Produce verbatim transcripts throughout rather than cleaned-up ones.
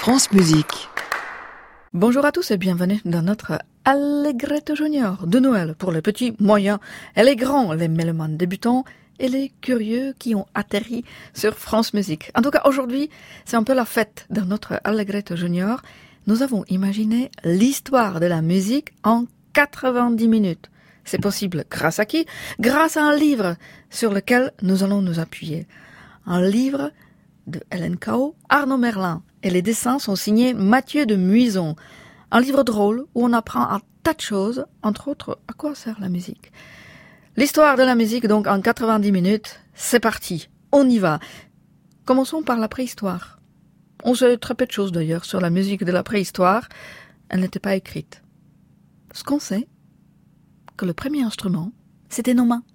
France Musique. Bonjour à tous et bienvenue dans notre Allegretto Junior de Noël pour les petits, moyens et les grands, les mélomanes débutants et les curieux qui ont atterri sur France Musique. En tout cas, aujourd'hui, c'est un peu la fête dans notre Allegretto Junior. Nous avons imaginé l'histoire de la musique en quatre-vingt-dix minutes. C'est possible grâce à qui? Grâce à un livre sur lequel nous allons nous appuyer. Un livre de Hélène Cao, Arnaud Merlin, et les dessins sont signés Mathieu de Muison. Un livre drôle où on apprend un tas de choses, entre autres à quoi sert la musique. L'histoire de la musique donc en quatre-vingt-dix minutes, c'est parti, on y va. Commençons par la préhistoire. On sait très peu de choses d'ailleurs sur la musique de la préhistoire, elle n'était pas écrite. Ce qu'on sait, que le premier instrument, c'était nos mains.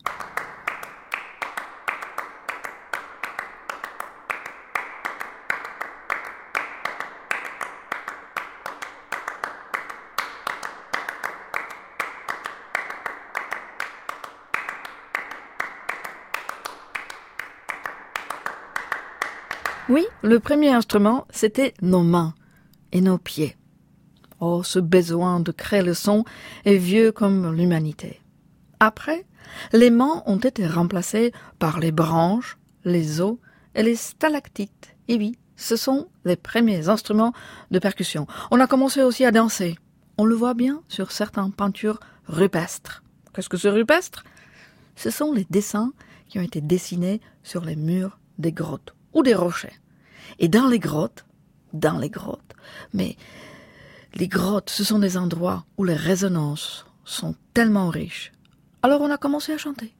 Oui, le premier instrument, c'était nos mains et nos pieds. Oh, ce besoin de créer le son est vieux comme l'humanité. Après, les mains ont été remplacées par les branches, les os et les stalactites. Et oui, ce sont les premiers instruments de percussion. On a commencé aussi à danser. On le voit bien sur certaines peintures rupestres. Qu'est-ce que c'est rupestre? Ce sont les dessins qui ont été dessinés sur les murs des grottes ou des rochers. Et dans les grottes, dans les grottes, mais les grottes, ce sont des endroits où les résonances sont tellement riches. Alors on a commencé à chanter.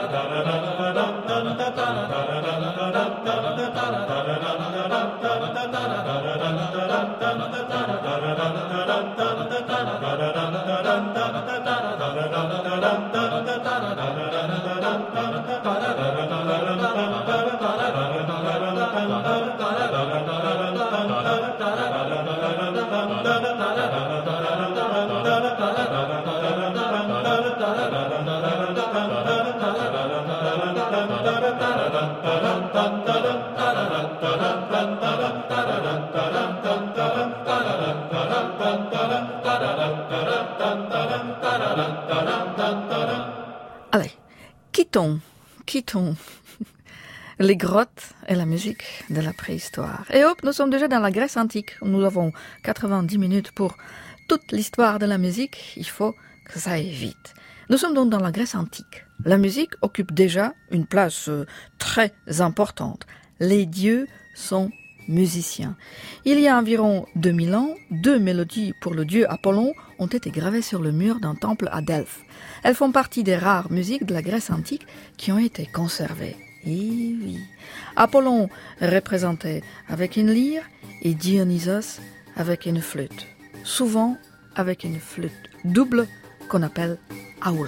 Allez, quittons, quittons les grottes et la musique de la préhistoire. Et hop, nous sommes déjà dans la Grèce antique. Nous avons quatre-vingt-dix minutes pour toute l'histoire de la musique. Il faut que ça aille vite. Nous sommes donc dans la Grèce antique. La musique occupe déjà une place euh, très importante. Les dieux sont musiciens. Il y a environ deux mille ans, deux mélodies pour le dieu Apollon ont été gravées sur le mur d'un temple à Delphes. Elles font partie des rares musiques de la Grèce antique qui ont été conservées. Et oui, Apollon représenté avec une lyre et Dionysos avec une flûte. Souvent avec une flûte double qu'on appelle aulos.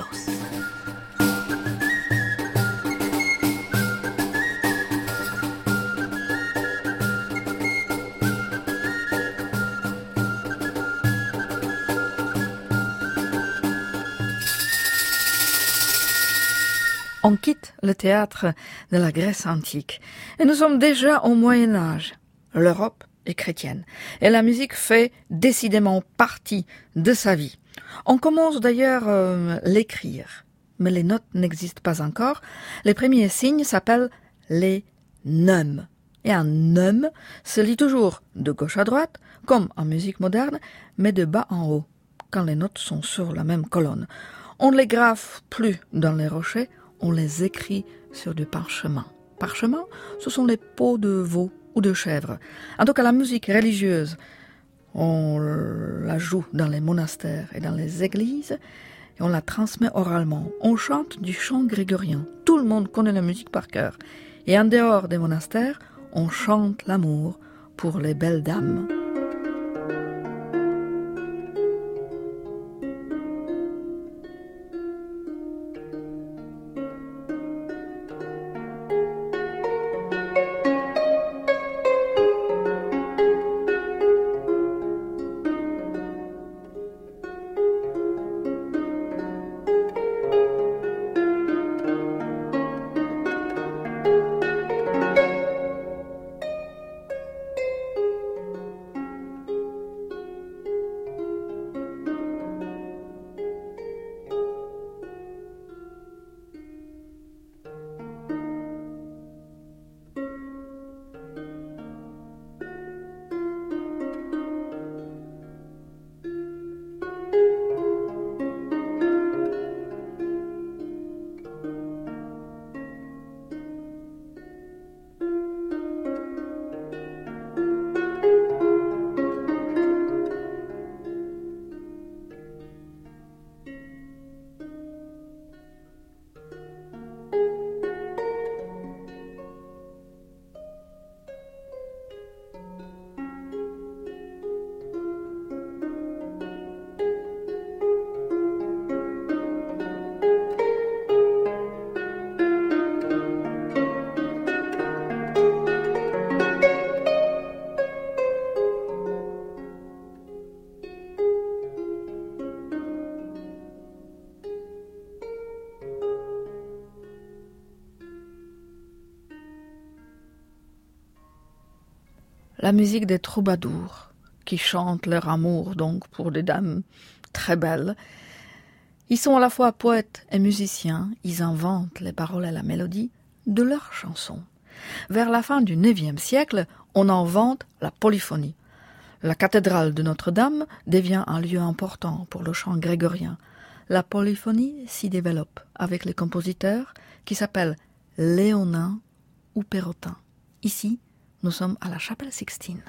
On quitte le théâtre de la Grèce antique et nous sommes déjà au Moyen Âge. L'Europe est chrétienne et la musique fait décidément partie de sa vie. On commence d'ailleurs euh, l'écrire, mais les notes n'existent pas encore. Les premiers signes s'appellent les neumes. Et un neume se lit toujours de gauche à droite, comme en musique moderne, mais de bas en haut, quand les notes sont sur la même colonne. On ne les grave plus dans les rochers, on les écrit sur du parchemin. Parchemin, ce sont les peaux de veau ou de chèvre. En tout cas, la musique religieuse, on la joue dans les monastères et dans les églises et on la transmet oralement. On chante du chant grégorien. Tout le monde connaît la musique par cœur. Et en dehors des monastères, on chante l'amour pour les belles dames. la musique des troubadours, qui chantent leur amour donc pour des dames très belles. Ils sont à la fois poètes et musiciens, ils inventent les paroles et la mélodie de leurs chansons. Vers la fin du neuvième siècle, on invente la polyphonie. La cathédrale de Notre-Dame devient un lieu important pour le chant grégorien. La polyphonie s'y développe avec les compositeurs qui s'appellent Léonin ou Perrotin. Ici, nous sommes à la Chapelle Sixtine.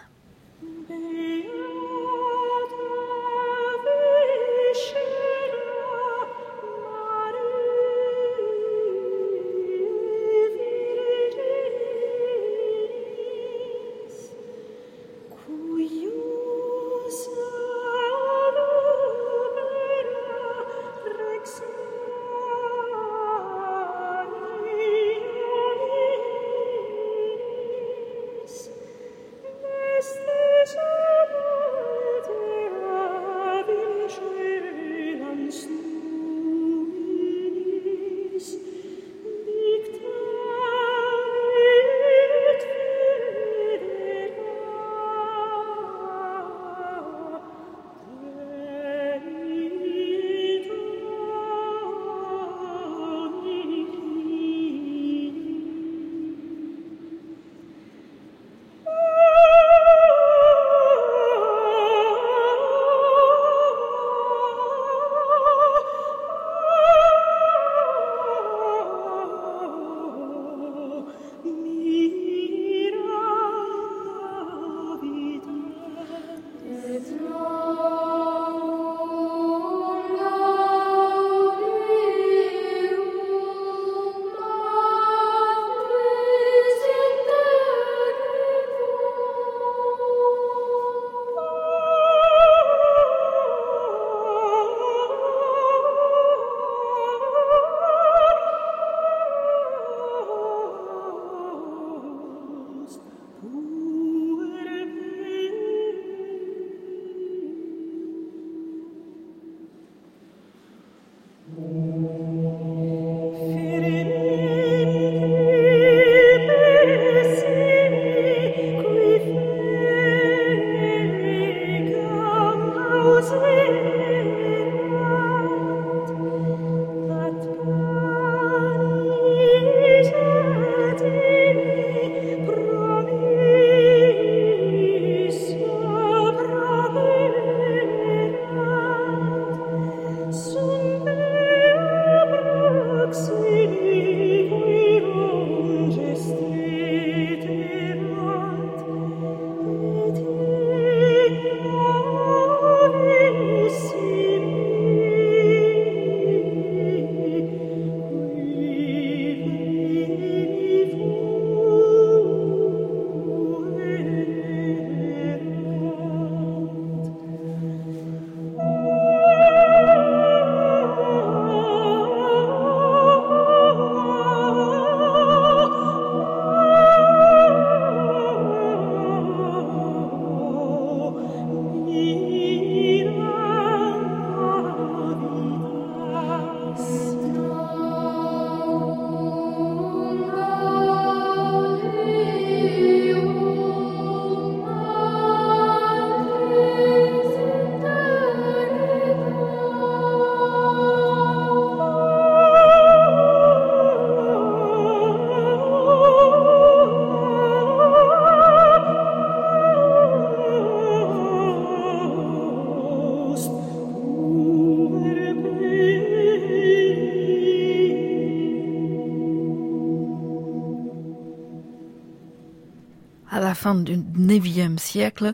À la fin du neuvième siècle,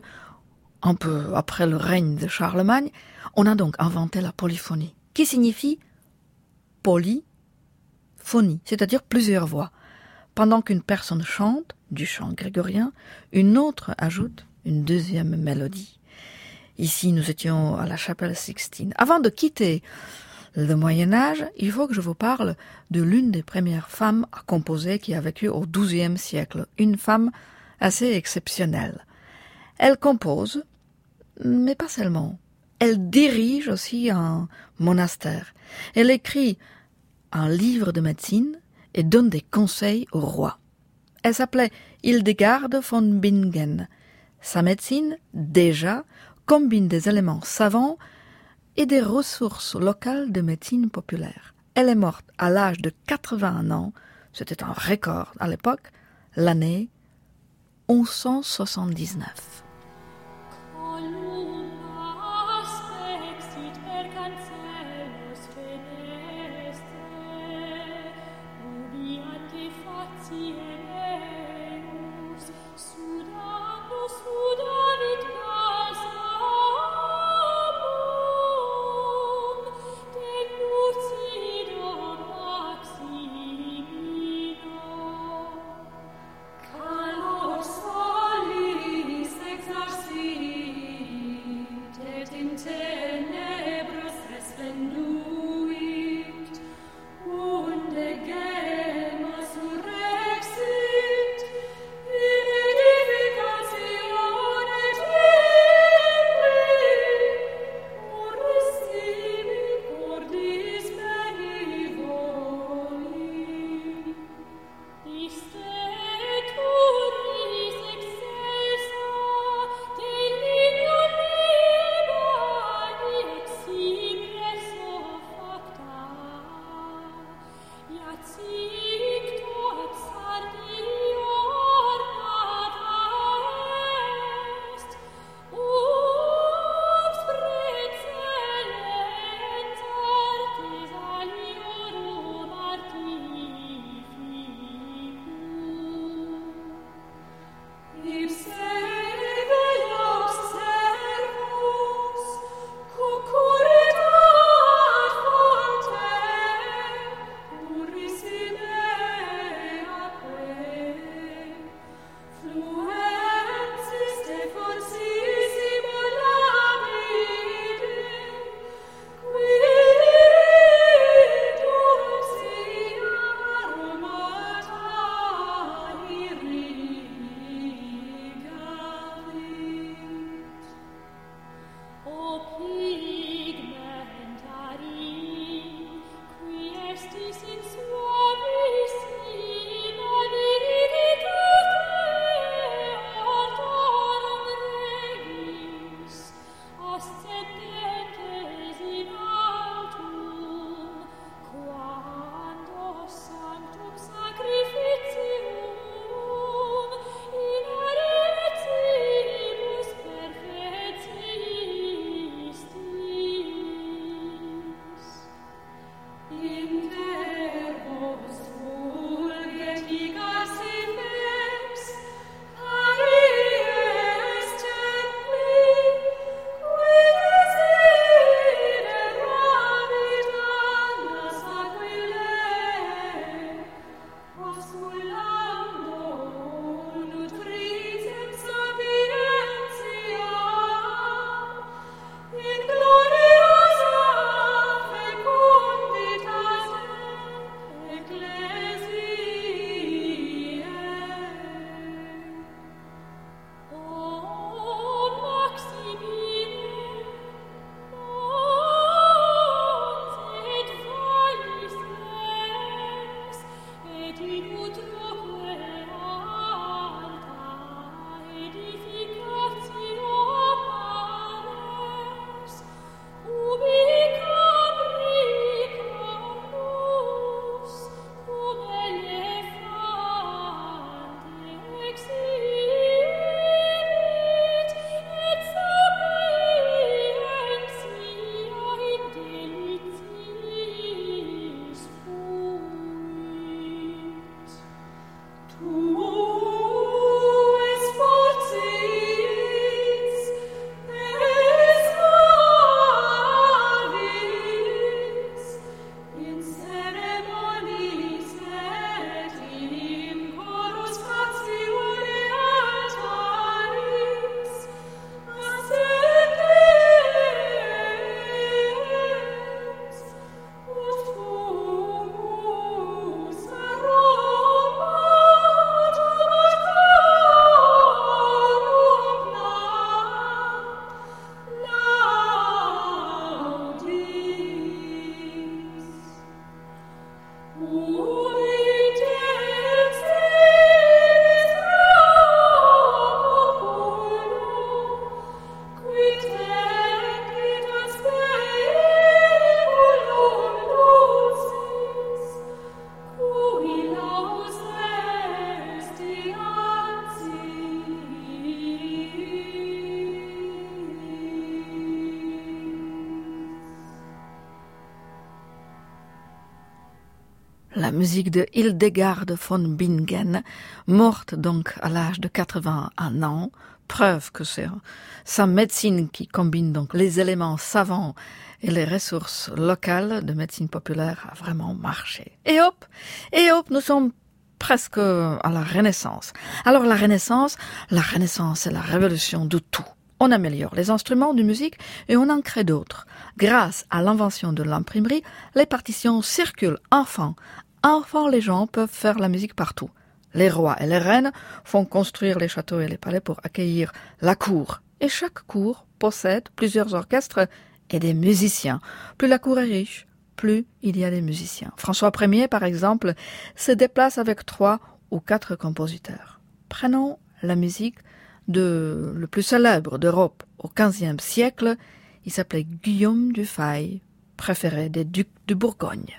un peu après le règne de Charlemagne, on a donc inventé la polyphonie, qui signifie polyphonie, c'est-à-dire plusieurs voix. Pendant qu'une personne chante, du chant grégorien, une autre ajoute une deuxième mélodie. Ici, nous étions à la Chapelle Sixtine. Avant de quitter le Moyen-Âge, il faut que je vous parle de l'une des premières femmes à composer qui a vécu au douzième siècle, une femme assez exceptionnelle. Elle compose, mais pas seulement. Elle dirige aussi un monastère. Elle écrit un livre de médecine et donne des conseils au roi. Elle s'appelait Hildegarde von Bingen. Sa médecine, déjà, combine des éléments savants et des ressources locales de médecine populaire. Elle est morte à l'âge de quatre-vingt-un ans, c'était un record à l'époque, l'année onze cent soixante-dix-neuf. Calor solis la musique de Hildegard von Bingen, morte donc à l'âge de quatre-vingt-un ans, preuve que c'est sa médecine qui combine donc les éléments savants et les ressources locales de médecine populaire a vraiment marché. Et hop, et hop, nous sommes presque à la Renaissance. Alors la Renaissance, la Renaissance c'est la révolution de tout. On améliore les instruments de musique et on en crée d'autres. Grâce à l'invention de l'imprimerie, les partitions circulent enfin. Enfin, les gens peuvent faire la musique partout. Les rois et les reines font construire les châteaux et les palais pour accueillir la cour. Et chaque cour possède plusieurs orchestres et des musiciens. Plus la cour est riche, plus il y a des musiciens. François Ier, par exemple, se déplace avec trois ou quatre compositeurs. Prenons la musique de le plus célèbre d'Europe au quinzième siècle. Il s'appelait Guillaume du Fay, préféré des ducs de Bourgogne.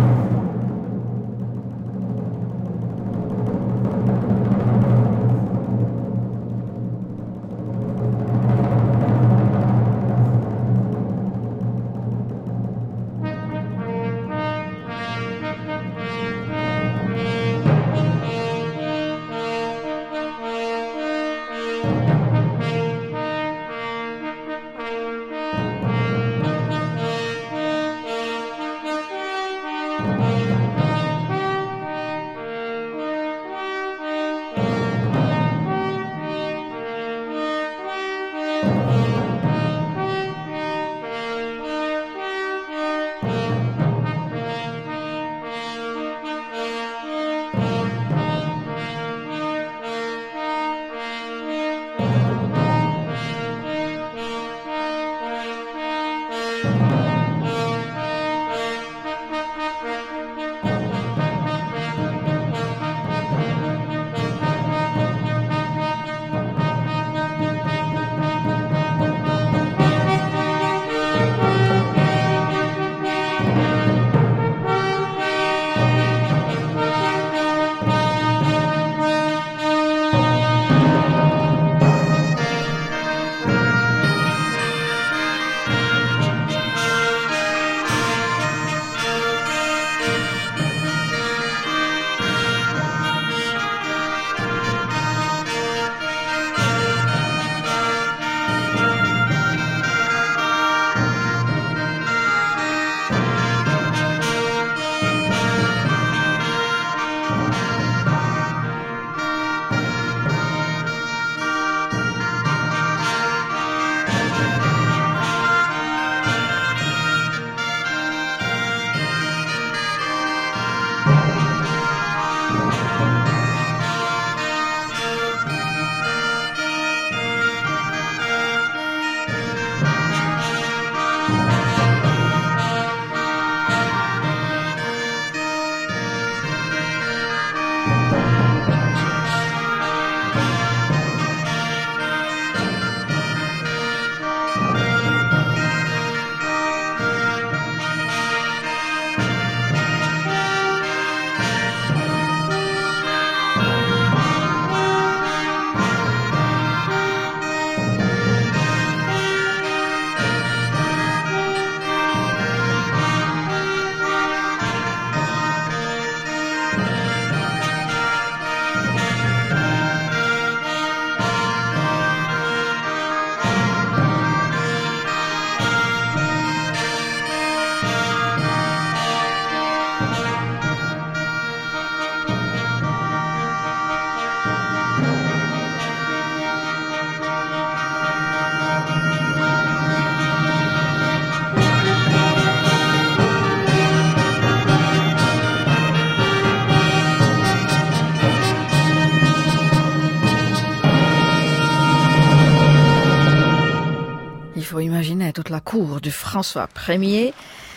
faut imaginer toute la cour du François Ier,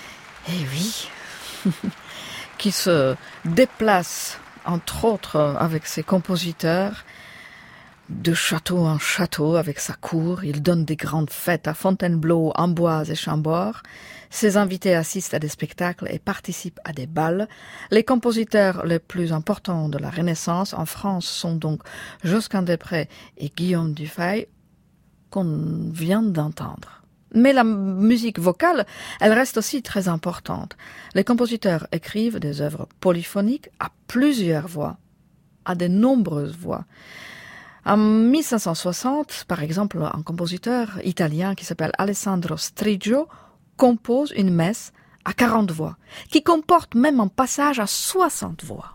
et oui, qui se déplace, entre autres, avec ses compositeurs, de château en château avec sa cour. Il donne des grandes fêtes à Fontainebleau, Amboise et Chambord. Ses invités assistent à des spectacles et participent à des bals. Les compositeurs les plus importants de la Renaissance en France sont donc Josquin des Près et Guillaume du Fay, qu'on vient d'entendre. Mais la musique vocale, elle reste aussi très importante. Les compositeurs écrivent des œuvres polyphoniques à plusieurs voix, à de nombreuses voix. En mille cinq cent soixante, par exemple, un compositeur italien qui s'appelle Alessandro Striggio compose une messe à quarante voix, qui comporte même un passage à soixante voix.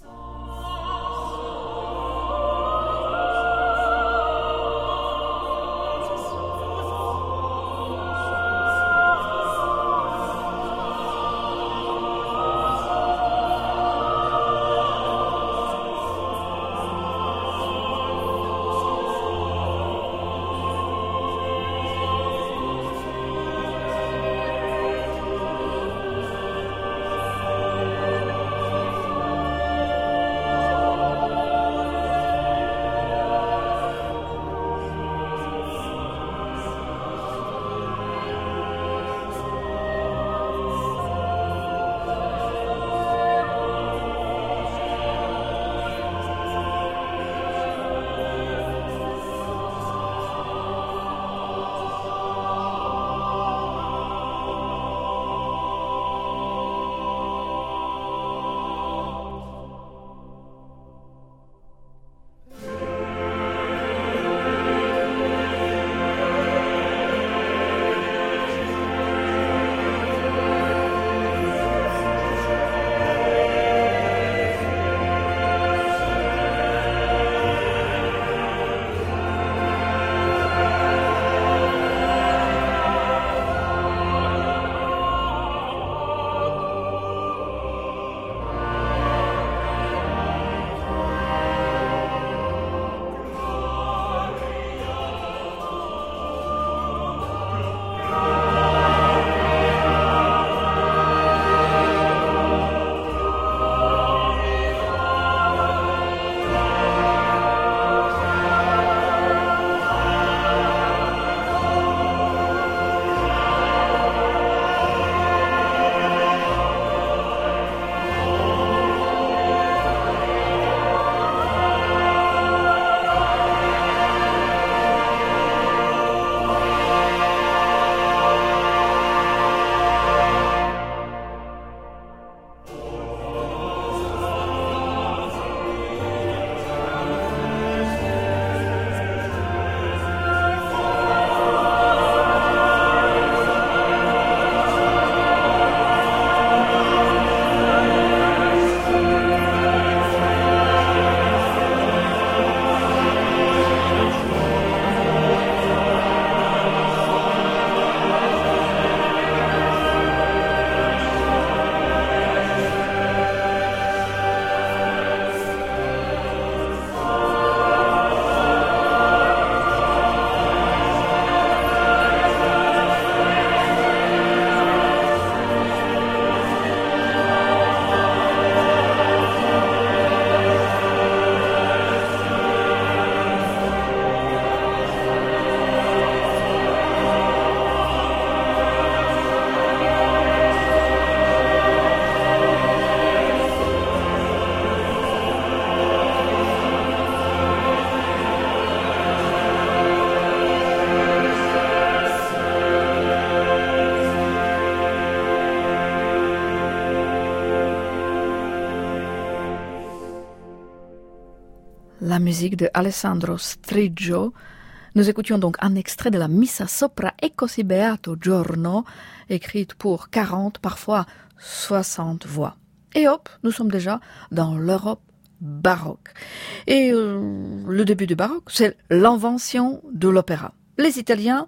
La musique de Alessandro Striggio. Nous écoutions donc un extrait de la Missa sopra e così beato giorno, écrite pour quarante, parfois soixante voix. Et hop, nous sommes déjà dans l'Europe baroque. Et euh, le début du baroque, c'est l'invention de l'opéra. Les Italiens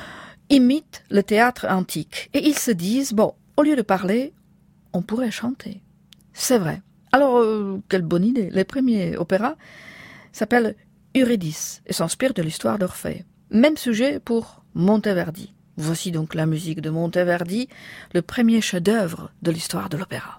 imitent le théâtre antique et ils se disent, bon, au lieu de parler, on pourrait chanter. C'est vrai. Alors, euh, quelle bonne idée. Les premiers opéras s'appellent Eurydice et s'inspirent de l'histoire d'Orphée. Même sujet pour Monteverdi. Voici donc la musique de Monteverdi, le premier chef-d'œuvre de l'histoire de l'opéra.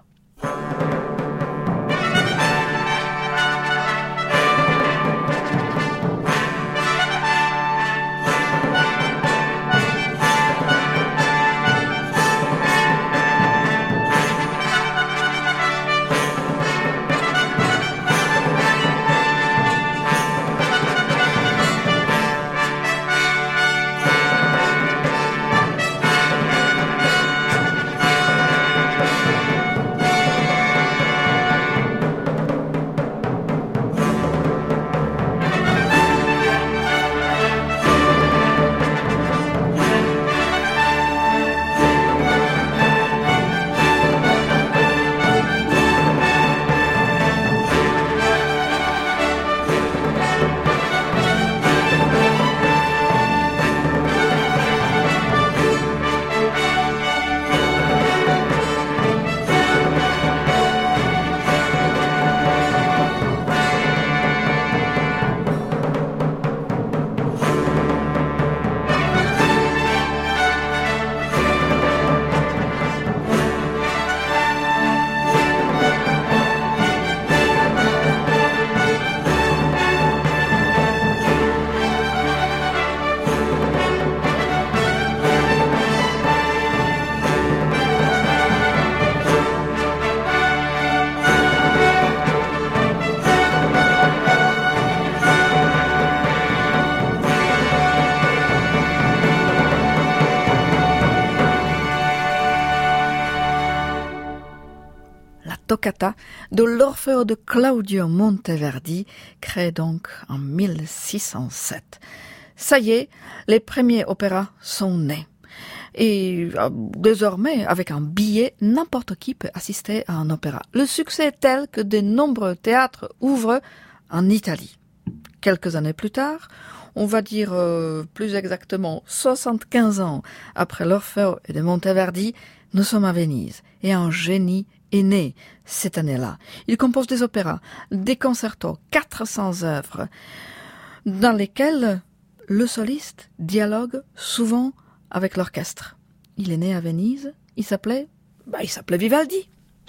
toccata de l'Orfeo de Claudio Monteverdi, créé donc en mille six cent sept. Ça y est, les premiers opéras sont nés. Et euh, désormais, avec un billet, n'importe qui peut assister à un opéra. Le succès est tel que de nombreux théâtres ouvrent en Italie. Quelques années plus tard, on va dire euh, plus exactement soixante-quinze ans après l'Orfeo de Monteverdi, nous sommes à Venise et un génie est né cette année-là. Il compose des opéras, des concertos, quatre cents œuvres, dans lesquelles le soliste dialogue souvent avec l'orchestre. Il est né à Venise, il s'appelait, bah, il s'appelait Vivaldi.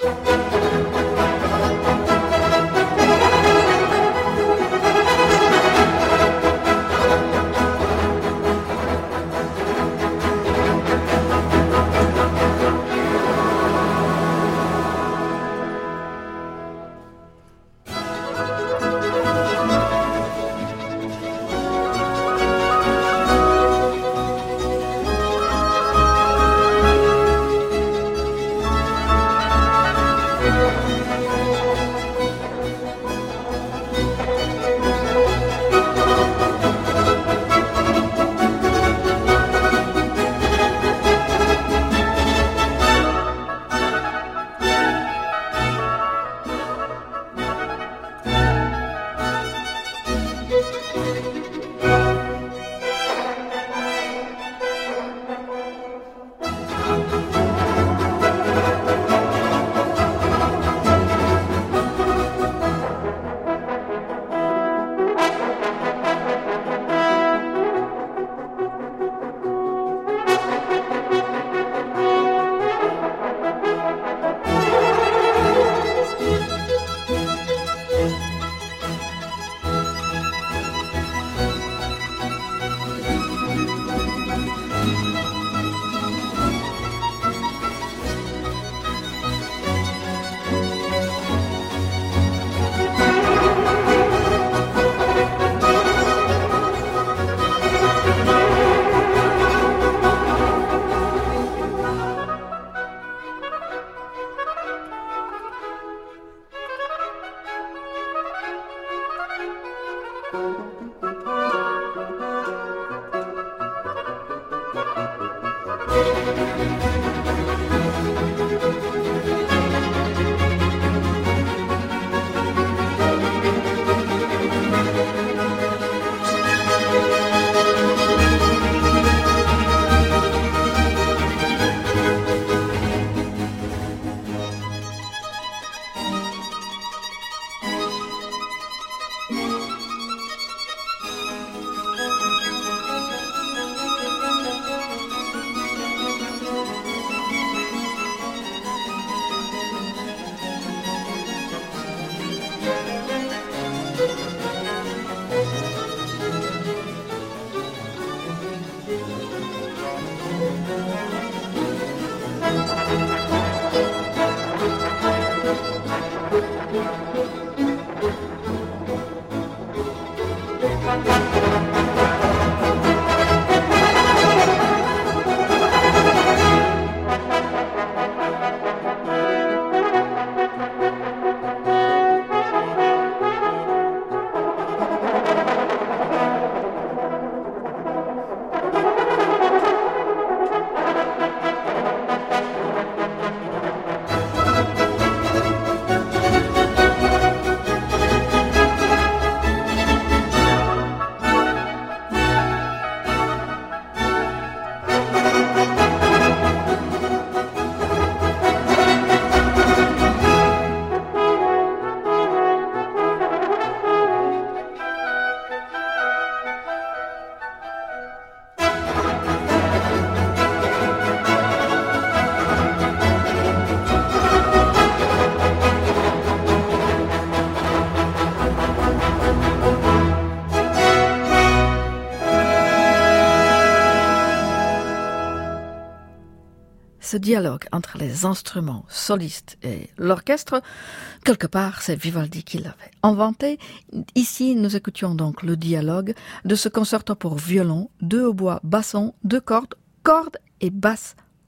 Ce dialogue entre les instruments solistes et l'orchestre, quelque part, c'est Vivaldi qui l'avait inventé. Ici, nous écoutions donc le dialogue de ce concerto pour violon, deux hautbois, basson, deux cordes, cordes et basse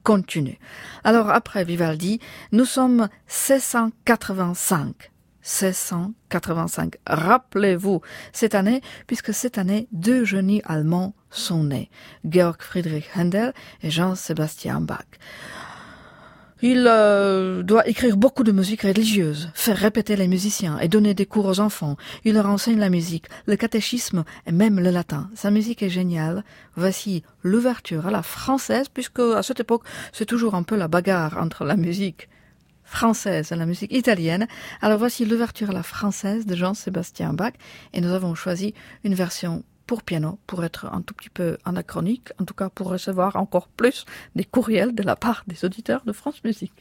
continue. Alors après Vivaldi, nous sommes seize cent quatre-vingt-cinq. seize cent quatre-vingt-cinq. Rappelez-vous cette année, puisque cette année, deux génies allemands sont nés, Georg Friedrich Händel et Jean-Sébastien Bach. Il euh, doit écrire beaucoup de musique religieuse, faire répéter les musiciens et donner des cours aux enfants. Il leur enseigne la musique, le catéchisme et même le latin. Sa musique est géniale. Voici l'ouverture à la française, puisque à cette époque, c'est toujours un peu la bagarre entre la musique française et la musique italienne. Alors voici l'ouverture à la française de Jean-Sébastien Bach et nous avons choisi une version pour piano, pour être un tout petit peu anachronique, en tout cas pour recevoir encore plus des courriels de la part des auditeurs de France Musique.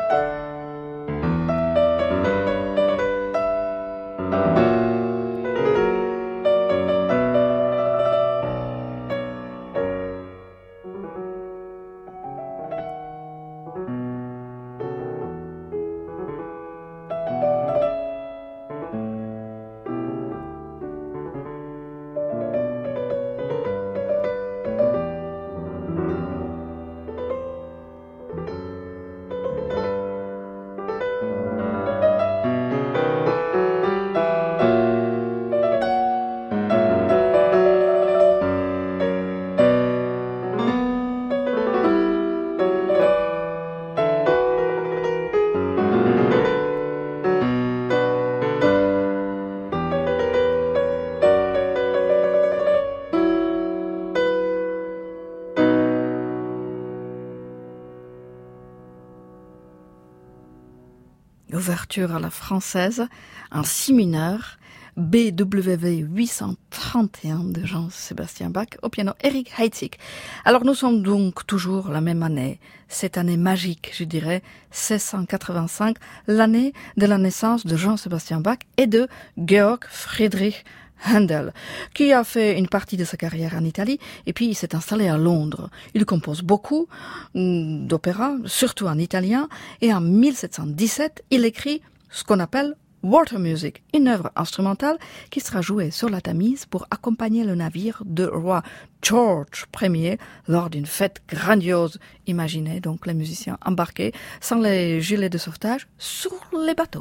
Ouverture à la française, en si mineur, B W V huit cent trente et un de Jean-Sébastien Bach, au piano Eric Heitzig. Alors nous sommes donc toujours la même année, cette année magique, je dirais, seize cent quatre-vingt-cinq, l'année de la naissance de Jean-Sébastien Bach et de Georg Friedrich Händel, qui a fait une partie de sa carrière en Italie et puis il s'est installé à Londres. Il compose beaucoup d'opéras, surtout en italien, et en mille sept cent dix-sept, il écrit ce qu'on appelle Water Music, une œuvre instrumentale qui sera jouée sur la Tamise pour accompagner le navire de roi George Ier lors d'une fête grandiose. Imaginez donc les musiciens embarqués sans les gilets de sauvetage sur les bateaux.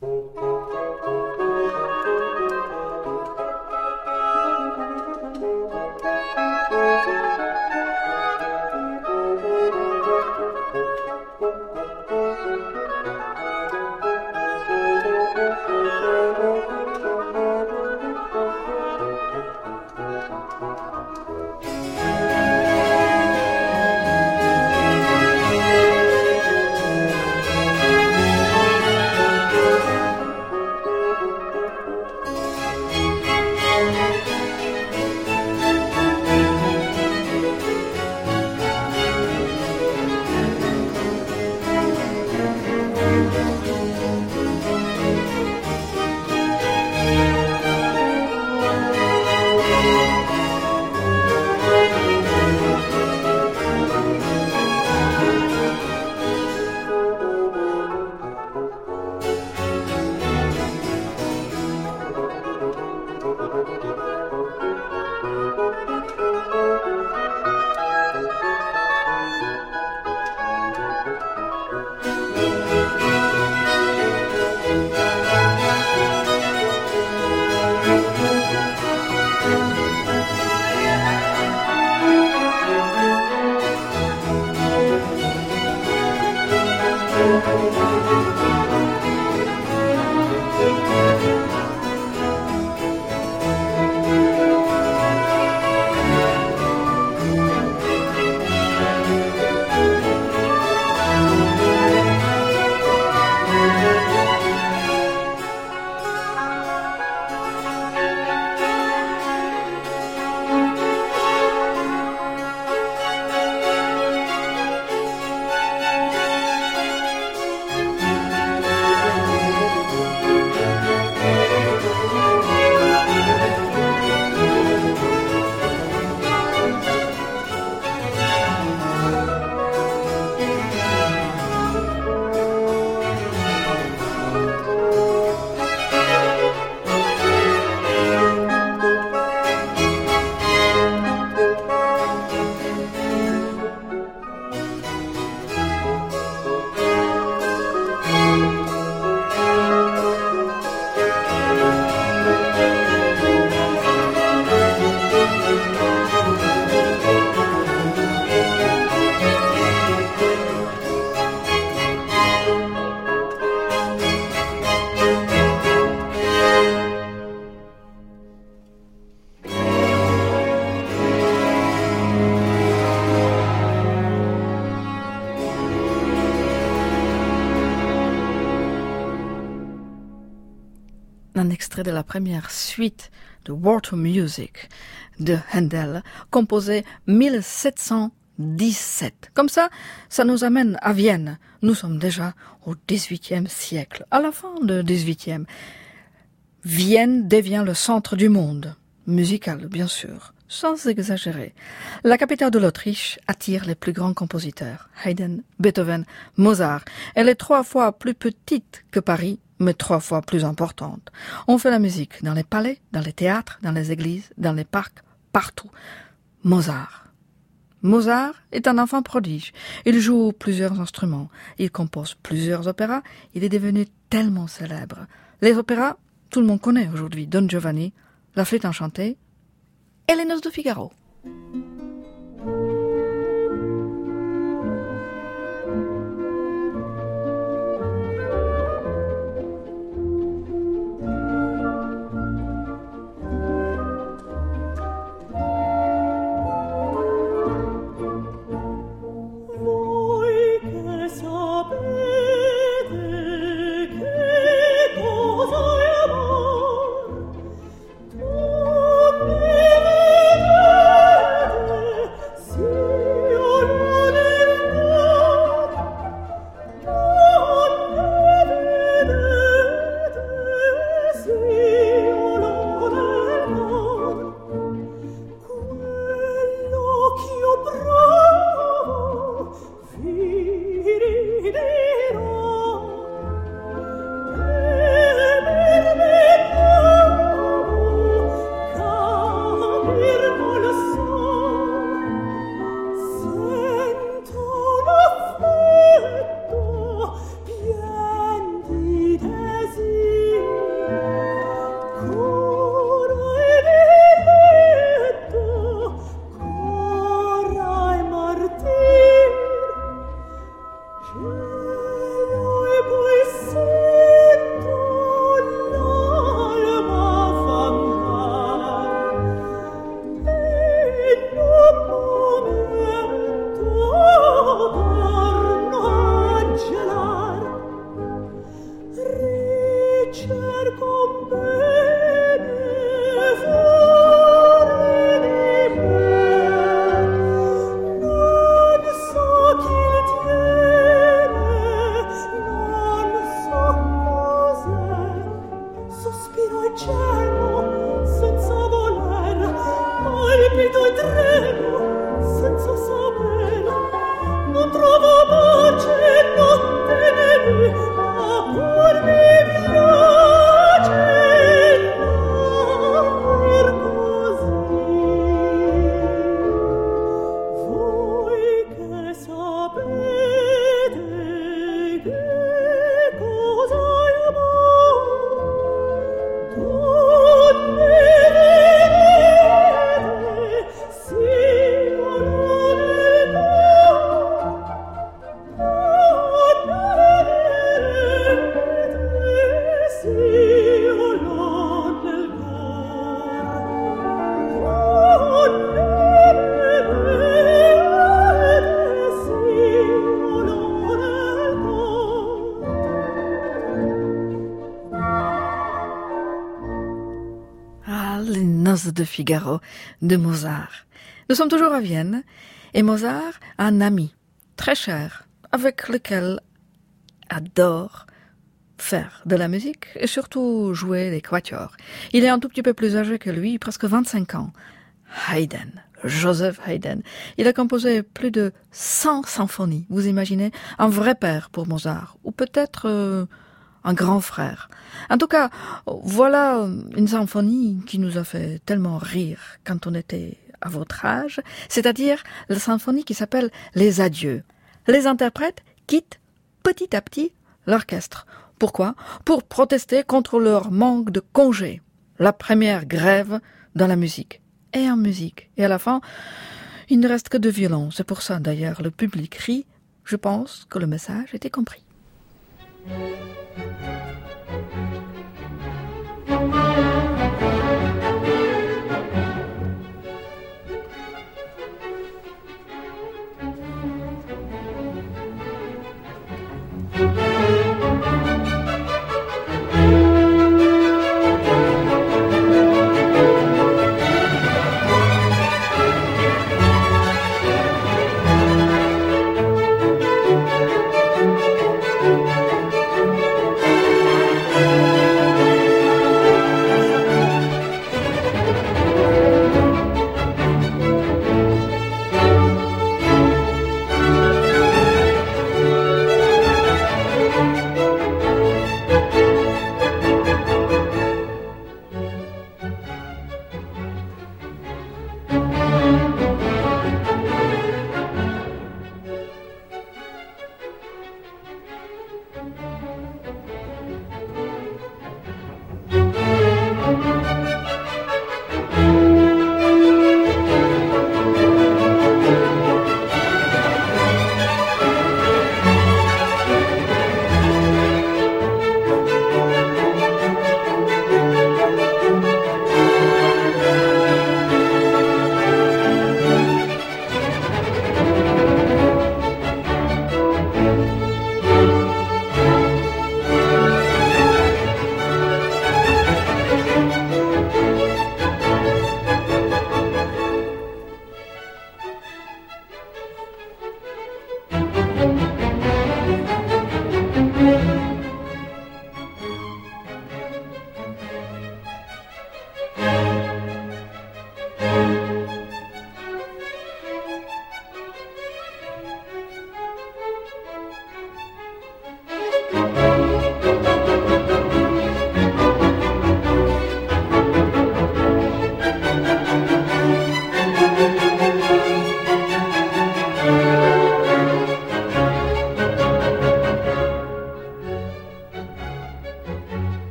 Un extrait de la première suite de Water Music de Händel, composée mille sept cent dix-sept. Comme ça, ça nous amène à Vienne. Nous sommes déjà au dix-huitième siècle, à la fin du dix-huitième. Vienne devient le centre du monde, musical bien sûr, sans exagérer. La capitale de l'Autriche attire les plus grands compositeurs, Haydn, Beethoven, Mozart. Elle est trois fois plus petite que Paris, mais trois fois plus importante. On fait la musique dans les palais, dans les théâtres, dans les églises, dans les parcs, partout. Mozart. Mozart est un enfant prodige. Il joue plusieurs instruments. Il compose plusieurs opéras. Il est devenu tellement célèbre. Les opéras, tout le monde connaît aujourd'hui. Don Giovanni, La Flûte enchantée et Les Noces de Figaro. De Figaro de Mozart. Nous sommes toujours à Vienne et Mozart a un ami très cher avec lequel adore faire de la musique et surtout jouer les quatuors. Il est un tout petit peu plus âgé que lui, presque vingt-cinq ans. Haydn, Joseph Haydn. Il a composé plus de cent symphonies. Vous imaginez, un vrai père pour Mozart, ou peut-être euh, un grand frère. En tout cas, voilà une symphonie qui nous a fait tellement rire quand on était à votre âge, c'est-à-dire la symphonie qui s'appelle Les Adieux. Les interprètes quittent petit à petit l'orchestre. Pourquoi ? Pour protester contre leur manque de congés. La première grève dans la musique. Et en musique. Et à la fin, il ne reste que deux violons. C'est pour ça d'ailleurs le public rit. Je pense que le message était compris.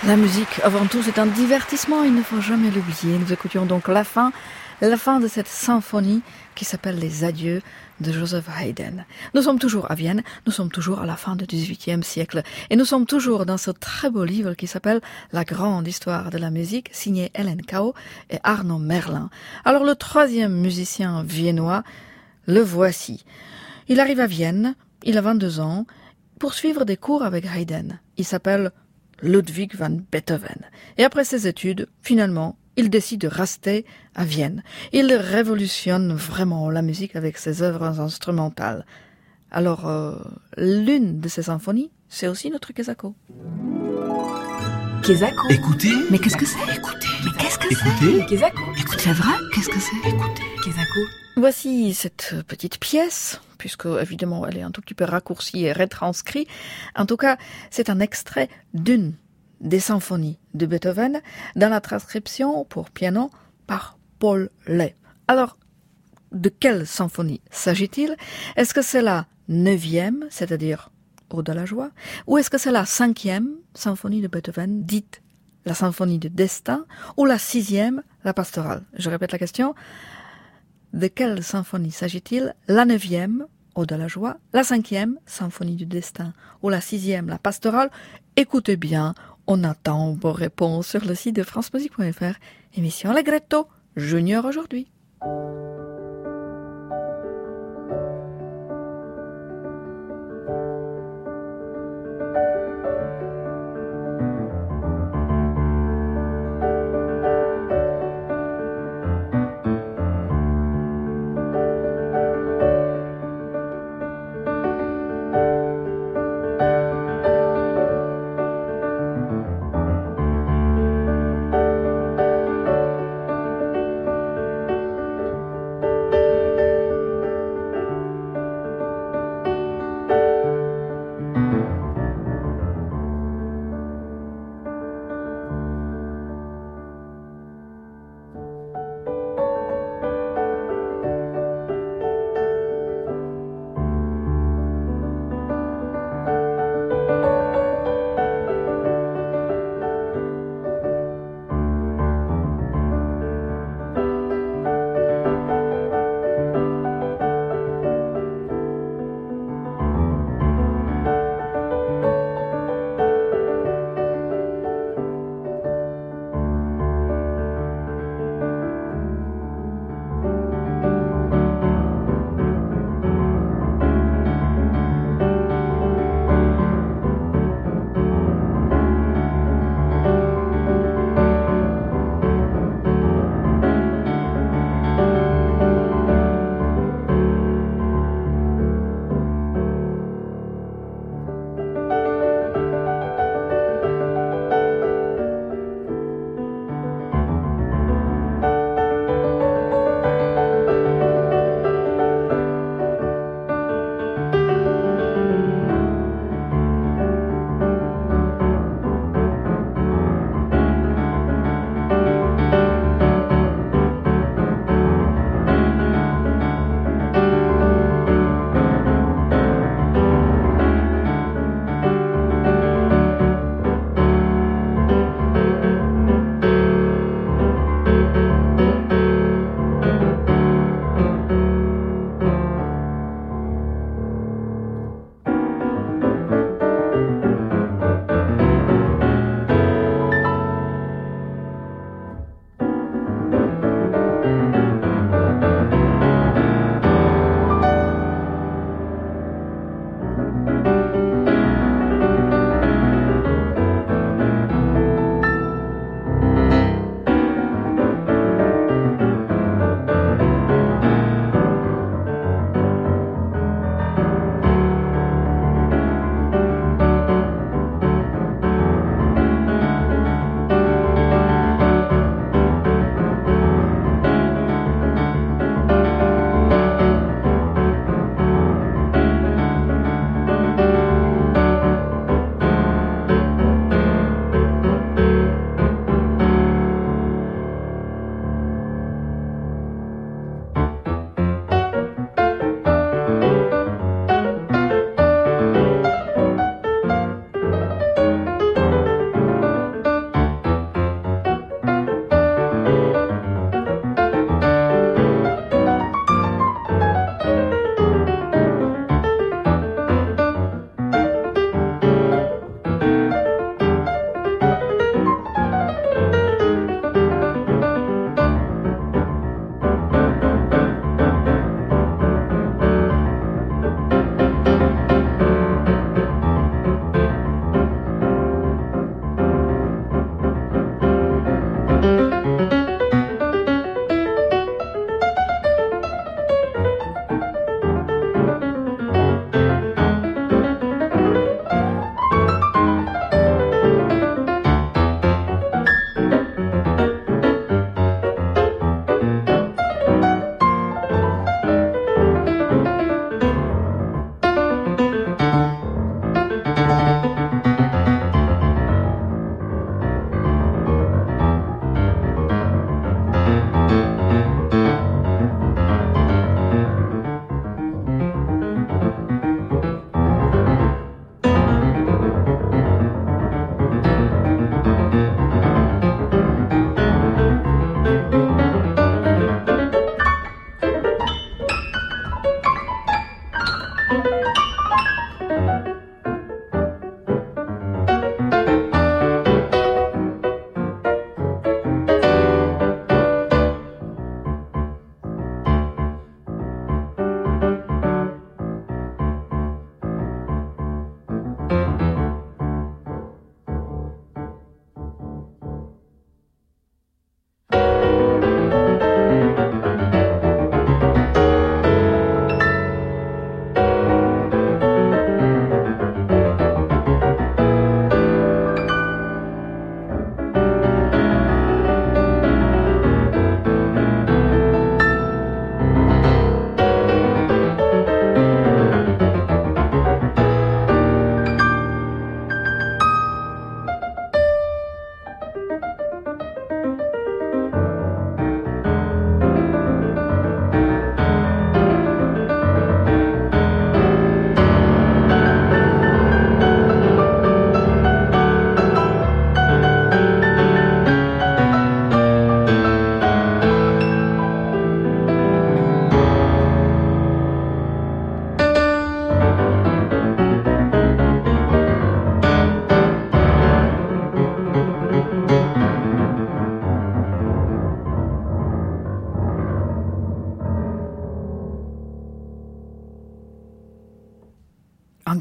La musique, avant tout, c'est un divertissement, il ne faut jamais l'oublier. Nous écoutions donc la fin, la fin de cette symphonie qui s'appelle Les Adieux de Joseph Haydn. Nous sommes toujours à Vienne, nous sommes toujours à la fin du dix-huitième siècle et nous sommes toujours dans ce très beau livre qui s'appelle La grande histoire de la musique, signé Hélène Cao et Arnaud Merlin. Alors le troisième musicien viennois, le voici. Il arrive à Vienne, il a vingt-deux ans, pour suivre des cours avec Haydn. Il s'appelle Ludwig van Beethoven. Et après ses études, finalement, il décide de rester à Vienne. Il révolutionne vraiment la musique avec ses œuvres instrumentales. Alors, euh, l'une de ses symphonies, c'est aussi notre Kesako. Kesako. Écoutez. Mais qu'est-ce que c'est? Écoutez. Mais qu'est-ce que Écoutez. c'est? Kesako. Écoutez. C'est vrai? Qu'est-ce que c'est? Écoutez. Kesako. Voici cette petite pièce, puisque évidemment elle est un tout petit peu raccourcie et retranscrite. En tout cas, c'est un extrait d'une des symphonies de Beethoven dans la transcription pour piano par Paul Lay. Alors, de quelle symphonie s'agit-il? Est-ce que c'est la neuvième, c'est-à-dire Ode à la joie, ou est-ce que c'est la cinquième symphonie de Beethoven, dite la symphonie de destin, ou la sixième, la pastorale? Je répète la question. De quelle symphonie s'agit-il? La neuvième, Ode à la joie, la cinquième, symphonie du destin, ou la sixième, la pastorale? Écoutez bien, on attend vos réponses sur le site de france musique point f r. Émission Allegretto, Junior aujourd'hui.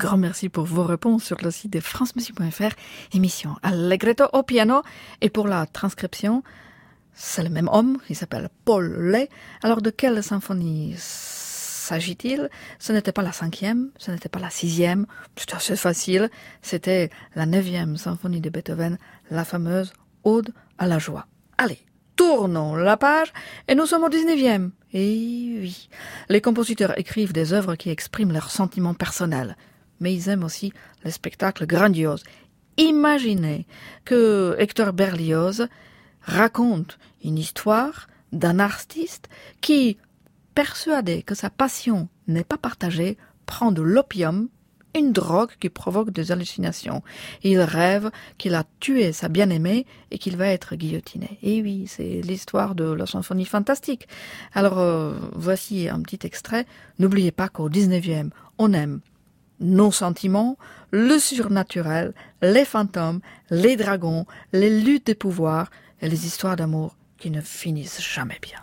grand merci pour vos réponses sur le site de france musique point f r, émission Allegretto au piano. Et pour la transcription, c'est le même homme, il s'appelle Paul Lay. Alors de quelle symphonie s'agit-il? Ce n'était pas la cinquième, ce n'était pas la sixième, c'était assez facile, c'était la neuvième symphonie de Beethoven, la fameuse Ode à la joie. Allez, tournons la page et nous sommes au dix-neuvième. Et oui, les compositeurs écrivent des œuvres qui expriment leurs sentiments personnels, mais ils aiment aussi les spectacles grandioses. Imaginez que Hector Berlioz raconte une histoire d'un artiste qui, persuadé que sa passion n'est pas partagée, prend de l'opium, une drogue qui provoque des hallucinations. Il rêve qu'il a tué sa bien-aimée et qu'il va être guillotiné. Et oui, c'est l'histoire de la symphonie fantastique. Alors, euh, voici un petit extrait. N'oubliez pas qu'au dix-neuvième, on aime nos sentiments, le surnaturel, les fantômes, les dragons, les luttes de pouvoir et les histoires d'amour qui ne finissent jamais bien.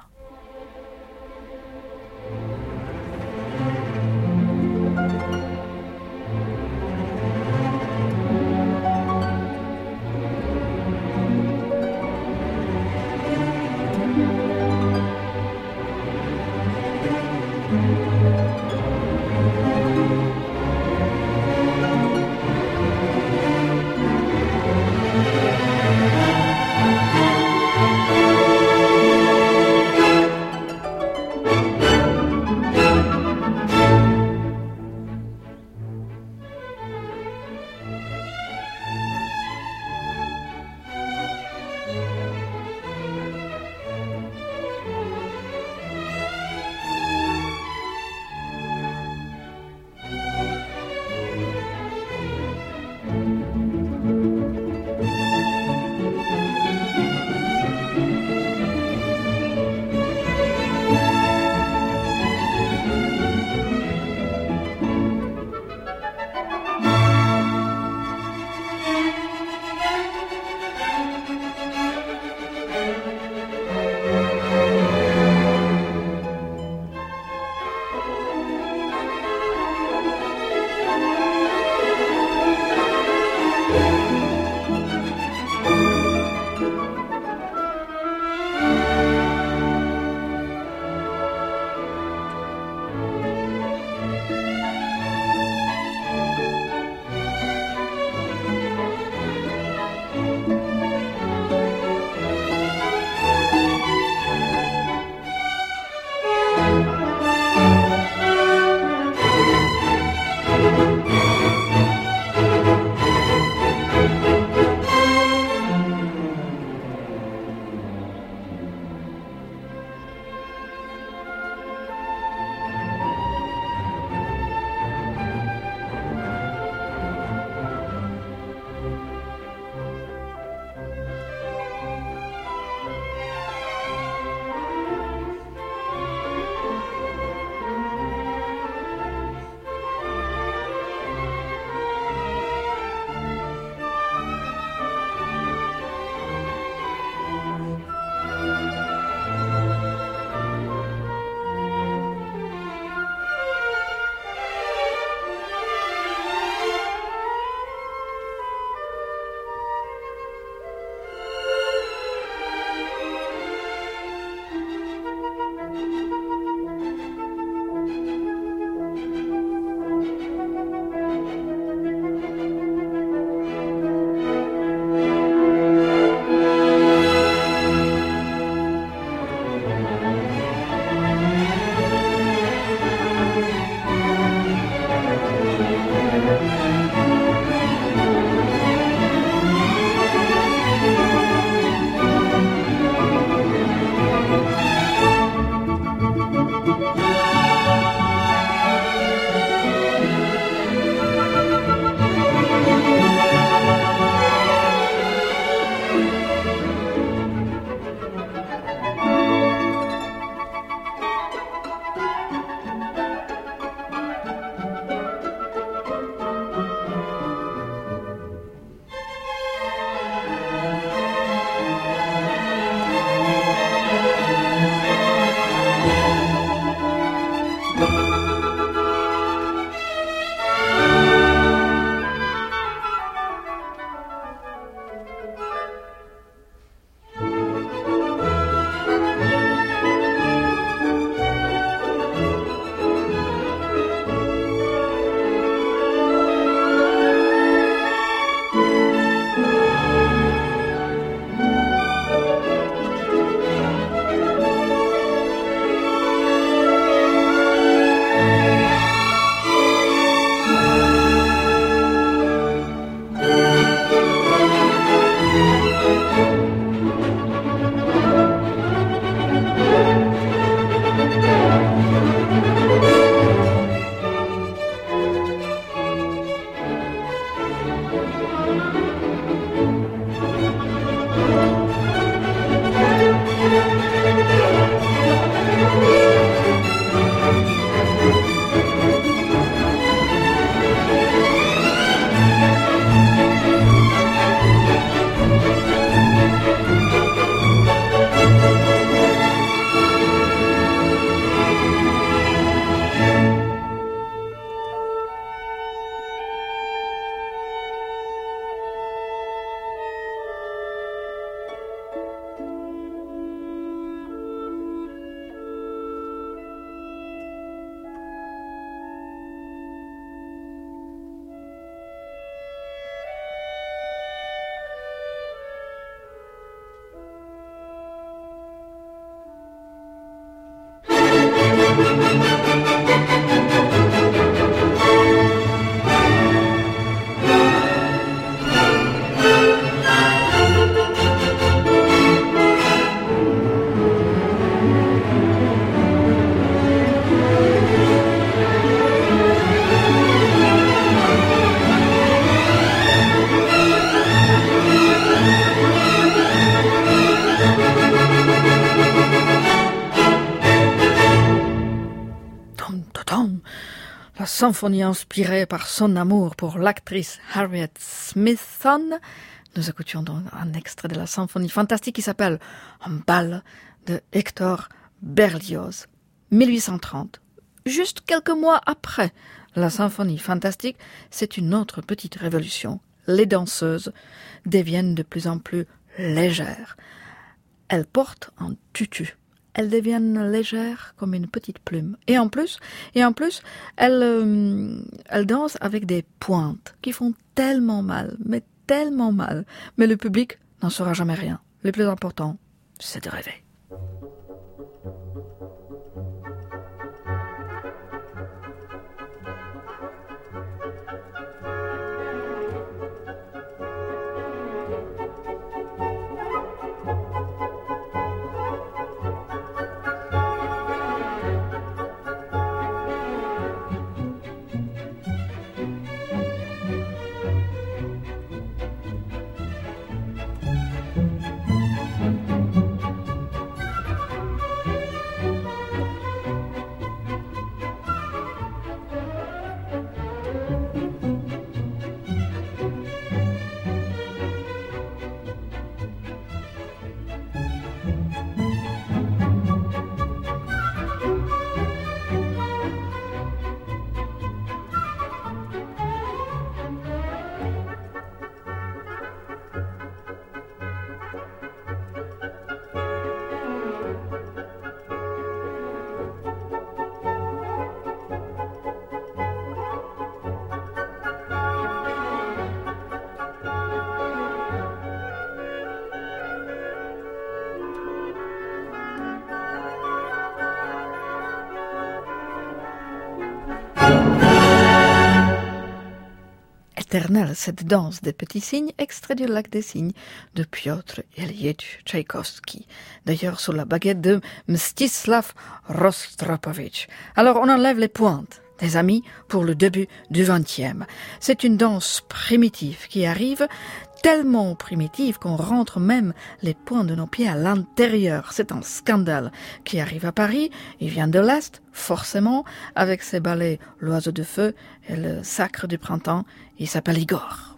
La symphonie inspirée par son amour pour l'actrice Harriet Smithson. Nous écoutions donc un extrait de la symphonie fantastique qui s'appelle Un bal de Hector Berlioz, mille huit cent trente. Juste quelques mois après la symphonie fantastique, c'est une autre petite révolution. Les danseuses deviennent de plus en plus légères. Elles portent un tutu. Elles deviennent légères comme une petite plume. Et en plus, et en plus, elles, euh, elles dansent avec des pointes qui font tellement mal, mais tellement mal. Mais le public n'en saura jamais rien. Le plus important, c'est de rêver. Éternelle, cette danse des petits cygnes, extrait du Lac des cygnes de Piotr Ilyich Tchaïkovski, d'ailleurs sous la baguette de Mstislav Rostropovitch. Alors on enlève les pointes, des amis, pour le début du vingtième. C'est une danse primitive qui arrive, tellement primitive qu'on rentre même les points de nos pieds à l'intérieur. C'est un scandale qui arrive à Paris. Il vient de l'Est, forcément, avec ses ballets L'Oiseau de Feu et le Sacre du Printemps. Il s'appelle Igor.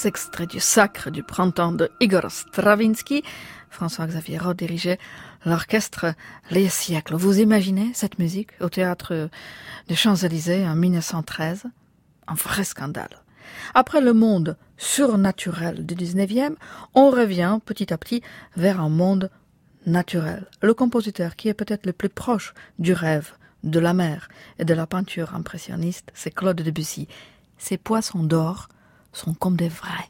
trois extraits du Sacre du printemps de Igor Stravinsky. François-Xavier Roth dirigeait l'orchestre Les Siècles. Vous imaginez cette musique au théâtre des Champs-Élysées en mille neuf cent treize? Un vrai scandale. Après le monde surnaturel du dix-neuvième, on revient petit à petit vers un monde naturel. Le compositeur qui est peut-être le plus proche du rêve, de la mer et de la peinture impressionniste, c'est Claude Debussy. Ces poissons d'or sont comme des vrais.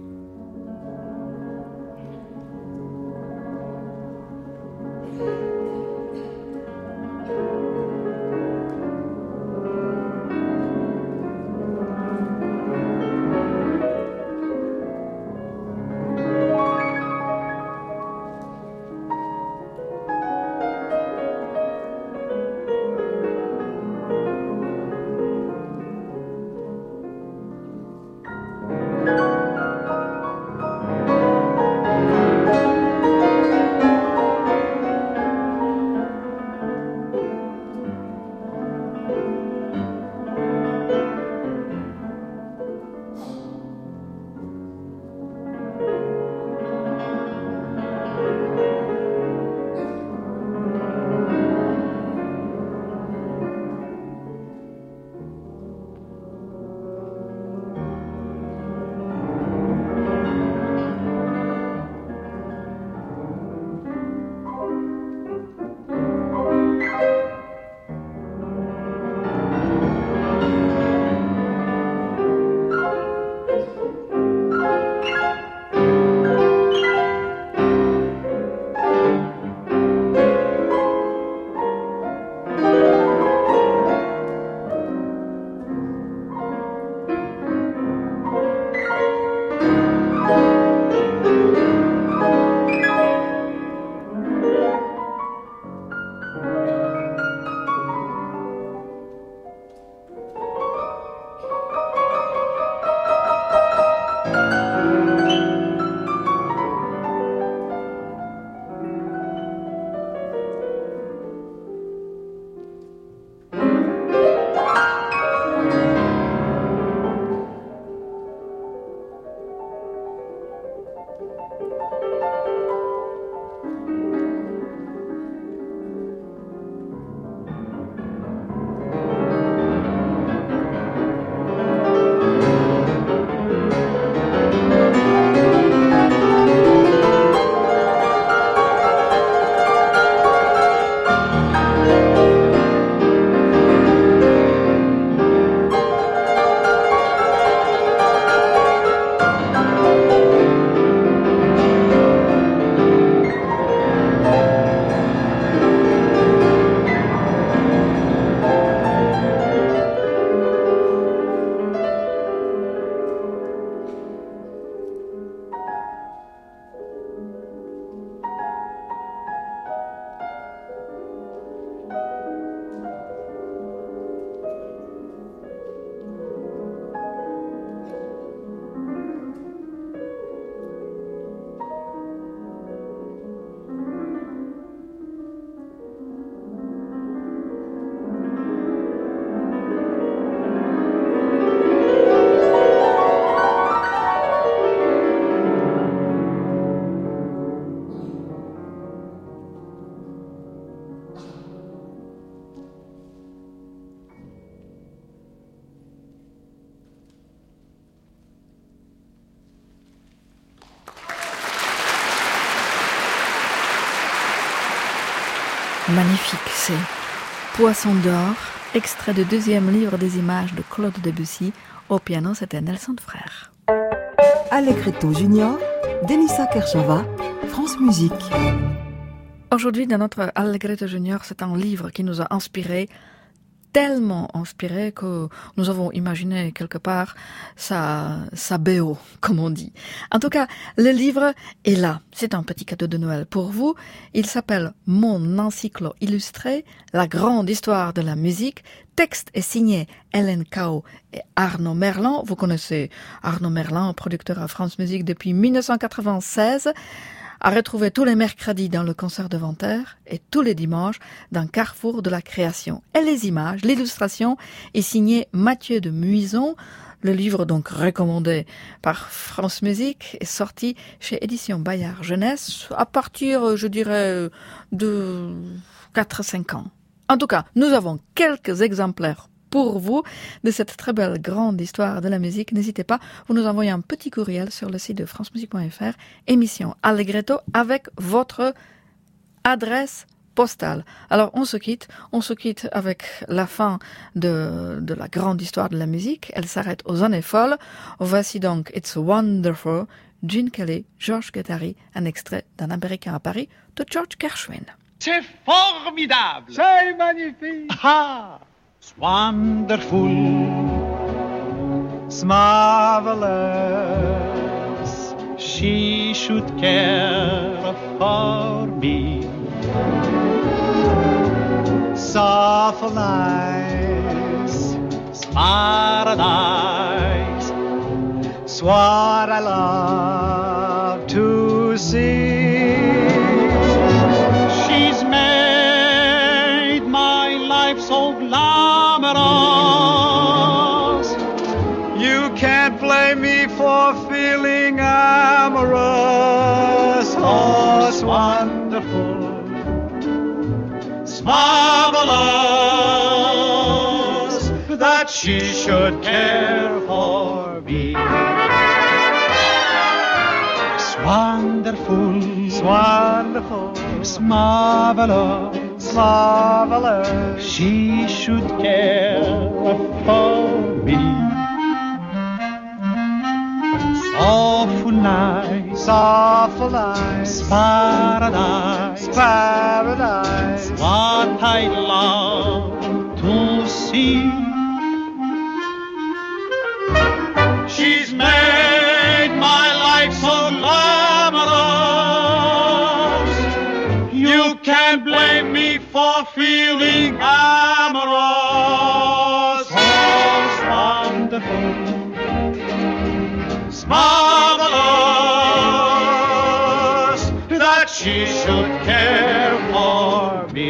Magnifique, c'est Poisson d'or, extrait du deuxième livre des images de Claude Debussy. Au piano, c'était Nelson Frère. Allegretto Junior, Denisa Kershava, France Musique. Aujourd'hui, dans notre Allegretto Junior, c'est un livre qui nous a inspiré, tellement inspiré que nous avons imaginé quelque part sa, sa B O, comme on dit. En tout cas, le livre est là. C'est un petit cadeau de Noël pour vous. Il s'appelle Mon encyclo illustré, la grande histoire de la musique. Texte est signé Hélène Cao et Arnaud Merlan. Vous connaissez Arnaud Merlan, producteur à France Musique depuis mille neuf cent quatre-vingt-seize. À retrouver tous les mercredis dans le concert de Ventaire et tous les dimanches dans Carrefour de la création. Et les images, l'illustration est signée Mathieu de Muison. Le livre, donc recommandé par France Musique, est sorti chez Édition Bayard Jeunesse à partir, je dirais, de quatre à cinq ans. En tout cas, nous avons quelques exemplaires pour vous de cette très belle grande histoire de la musique. N'hésitez pas, vous nous envoyez un petit courriel sur le site de france musique point f r, émission Allegretto, avec votre adresse postale. Alors on se quitte, on se quitte avec la fin de, de la grande histoire de la musique. Elle s'arrête aux années folles. Voici donc It's Wonderful, Gene Kelly, George Guattari, un extrait d'un Américain à Paris de George Gershwin. C'est formidable! C'est magnifique! Ah! It's wonderful! It's marvelous! She should care for me. Soft nights, It's paradise. it's what I love to see. She's made my life so glamorous. You can't blame me for feeling amorous. Oh, it's wonderful. It's marvelous that she should care for me. It's wonderful. It's wonderful. It's marvelous. It's marvelous. She should care for me. Awful nights, Soft nights, paradise. paradise. What I love to see. She's made my life so glamorous. You can't blame me for feeling amorous. Oh, it's wonderful. It's marvelous that she should care for me.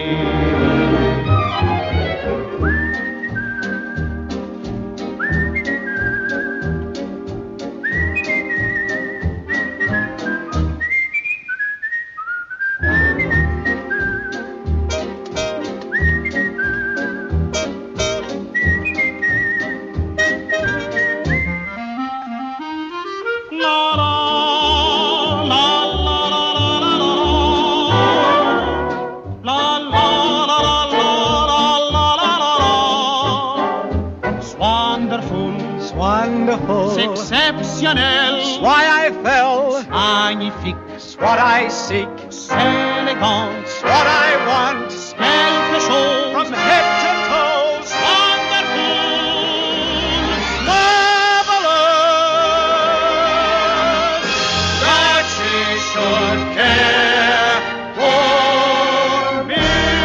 Wonderful. C'est exceptionnel. Why I fell. Magnifique. It's what I seek. C'est élégant. It's what I want. Quelque chose. From head to toes. Wonderful. Marvelous. That she should care for me.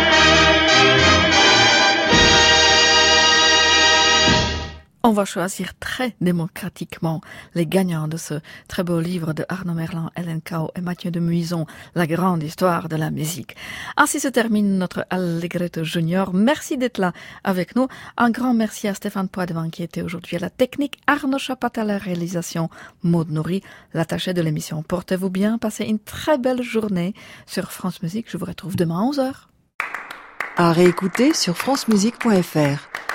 On va choisir très démocratiquement les gagnants de ce très beau livre de Arnaud Merlan, Hélène Cao et Mathieu de Muison, La grande histoire de la musique. Ainsi se termine notre Allegretto Junior. Merci d'être là avec nous. Un grand merci à Stéphane Poidevin qui était aujourd'hui à la technique, Arnaud Chapat à la réalisation, Maud Nourri, l'attaché de l'émission. Portez-vous bien, passez une très belle journée sur France Musique. Je vous retrouve demain à onze heures. À réécouter sur france musique point f r.